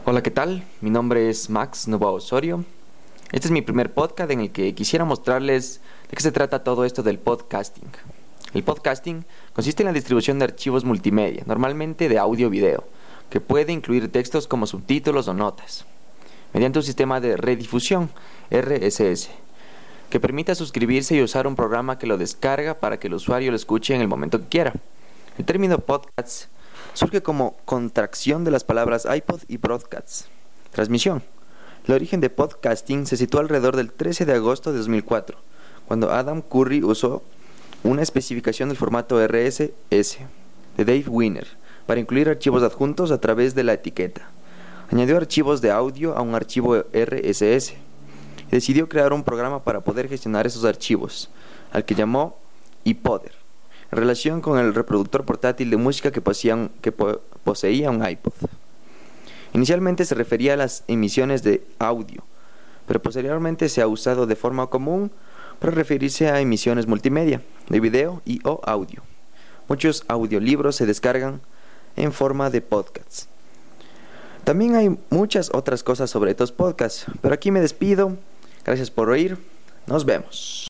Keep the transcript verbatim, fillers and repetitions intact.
Hola, ¿qué tal? Mi nombre es Max Novoa Osorio. Este es mi primer podcast en el que quisiera mostrarles de qué se trata todo esto del podcasting. El podcasting consiste en la distribución de archivos multimedia, normalmente de audio o video, que puede incluir textos como subtítulos o notas, mediante un sistema de redifusión, R S S, que permita suscribirse y usar un programa que lo descarga para que el usuario lo escuche en el momento que quiera. El término podcast surge como contracción de las palabras iPod y broadcast, transmisión. El origen de podcasting se sitúa alrededor del trece de agosto de dos mil cuatro, cuando Adam Curry usó una especificación del formato R S S de Dave Wiener para incluir archivos adjuntos a través de la etiqueta. Añadió archivos de audio a un archivo R S S y decidió crear un programa para poder gestionar esos archivos, al que llamó iPodder, en relación con el reproductor portátil de música que poseía un, que po poseía un iPod. Inicialmente se refería a las emisiones de audio, pero posteriormente se ha usado de forma común para referirse a emisiones multimedia, de video y o audio. Muchos audiolibros se descargan en forma de podcasts. También hay muchas otras cosas sobre estos podcasts, pero aquí me despido. Gracias por oír. Nos vemos.